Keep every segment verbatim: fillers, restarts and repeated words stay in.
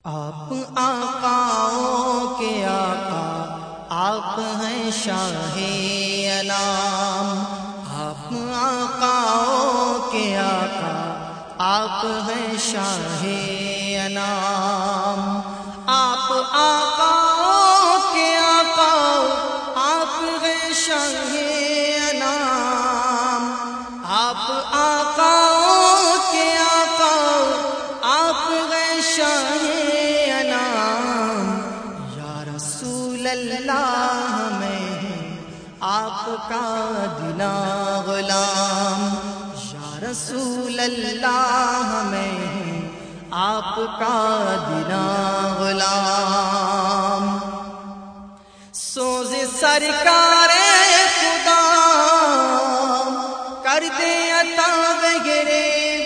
آپ آقاؤں کے آقا، آپ ہیں شاہ انام۔ آپ آقاؤں کے آقا، آپ ہیں شاہ انام۔ آپ آقاؤں کے آقا، آپ ہیں شاہ انام۔ آپ آقاؤں کے آقا، آپ ہیں شاہ اللہ میں آپ کا دنا غلام، یا رسول اللہ میں آپ کا دنا غلام۔ سوز سرکار خدا کر دے عطا بغیر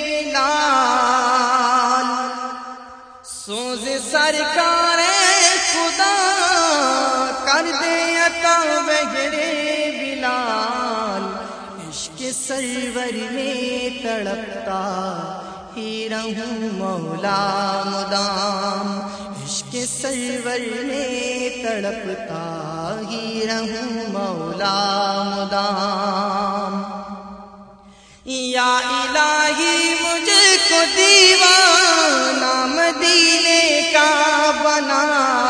بلال، سوز سرکار خدا کر دے عطا بغیر بلال۔ عشق سرور میں تڑپتا ہی رہوں مولا مدام، عشق سرور میں تڑپتا ہی رہوں مولا مدام۔ یا الہی مجھ کو دیوانہ مدینے کا بنا،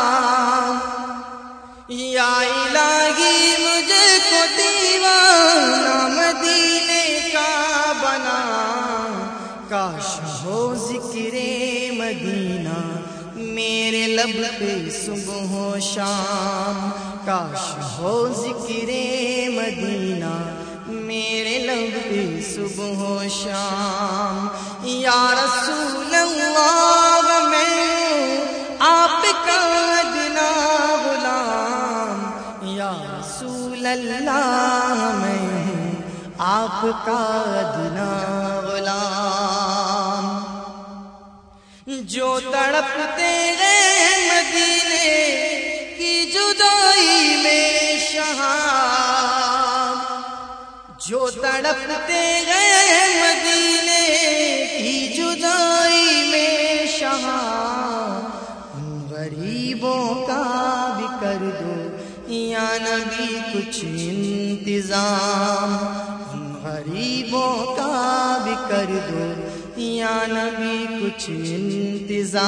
یا الہی مجھ کو دیوانہ مدینے کا بنا۔ کاش ہو ذکر مدینہ میرے لب پہ صبح و شام، کاش ہو ذکر مدینہ میرے لب پہ صبح و شام۔ یا رسول اللہ میں آپ کا ادنا غلام، یا رسول اللہ میں آپ کا ادنا غلام۔ جو تڑپتے ہیں مدینے کی جدائی میں شہام، جو تڑپتے ہیں مدینے کی جدائی میں شہام، ان غریبوں کا بھی کر دو یا نبی کچھ انتظام، ان غریبوں کا بھی کر دو یا نبی کچھ انتظام۔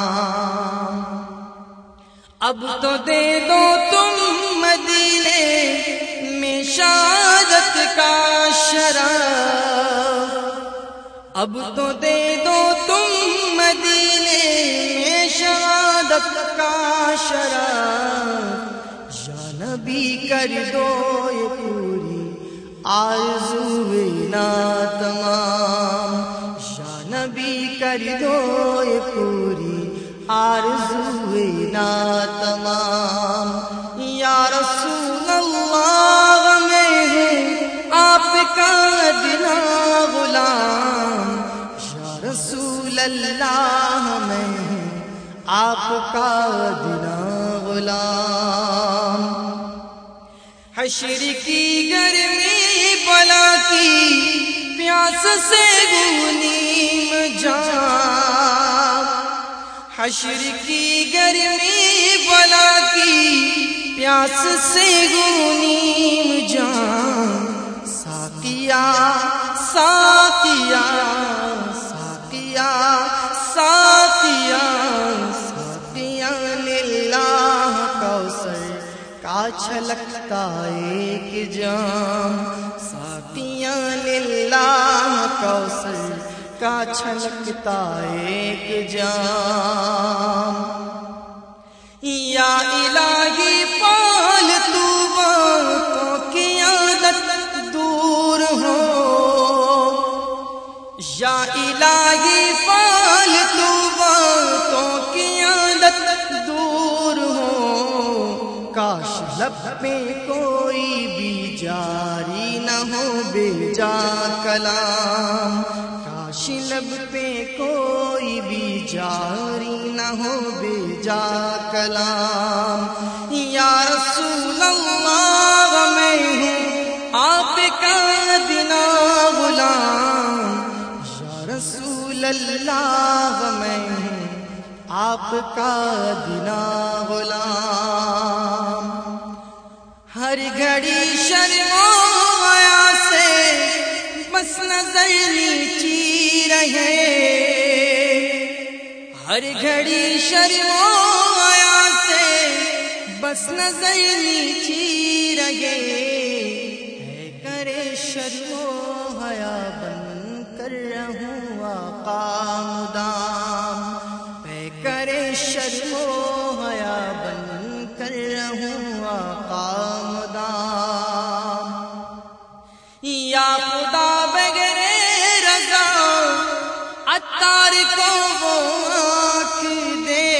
اب تو دے دو تم مدینے میں شہادت کا شرف، اب تو دے دو تم مدینے میں شہادت کا شرف۔ یا نبی کر دو یہ پوری آرزوئے نا تمام، یا نبی کر دو یہ پوری آرزوئے نا تمام۔ یا رسول اللہ میں آپ کا دنا غلام، یا رسول اللہ میں آپ کا دنا غلام۔ حشر کی گرمی بلا کی پیاس سے گونیم جام، حشر کی گرمی بلا کی پیاس سے گونیم جام۔ ساقیا ساقیا ساقیا ساقیا ساقیا للہ کوثر کا چھلکتا ایک جام، ساقیا للہ کوثر کا چھلکتا ایک جام۔ یا الہی فالتو باتوں کی عادت دور ہو، یا الہی فالتو باتوں کی عادت دور ہو۔ کاش لب پہ کوئی بھی جاری نہ ہو بے جا کلام، کاش لب پہ کوئی بھی جاری نہ ہو بے جا کلام۔ یا رسول اللہ میں ہوں آپ کا دنا غلام، یا رسول اللہ میں ہوں آپ کا دینا غلام، ہر گھڑی شرم و حیا سے بس نظر نیچی رہے، ہر گھڑی شرم و حیا سے بس نظر نیچی رہے، ہے کرے شرم و حیا بن کر رہوں آقا مدام، ہے کرے شرم و حیا بن کر رہوں آقا مدام، یا خدا بغیر رضا عطار کو وہ آنکھ دے،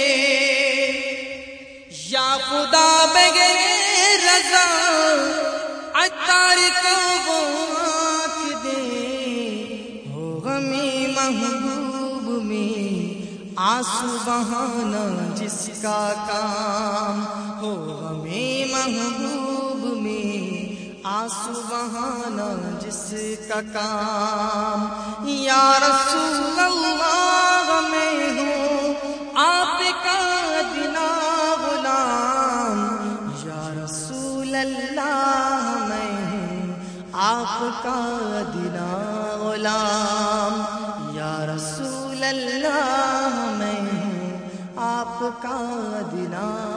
یا خدا بغیر رضا عطار کو وہ آنکھ دے، ہو غمی محبوب میں آنسو بہانا جس کا کام، ہو غمی محبوب میں آنسو بہانا جس کا کام، یا رسول اللہ میں ہوں آپ کا دینا غلام، یا رسول اللہ میں ہوں آپ کا دینا غلام، یا رسول اللہ میں ہوں آپ کا دینا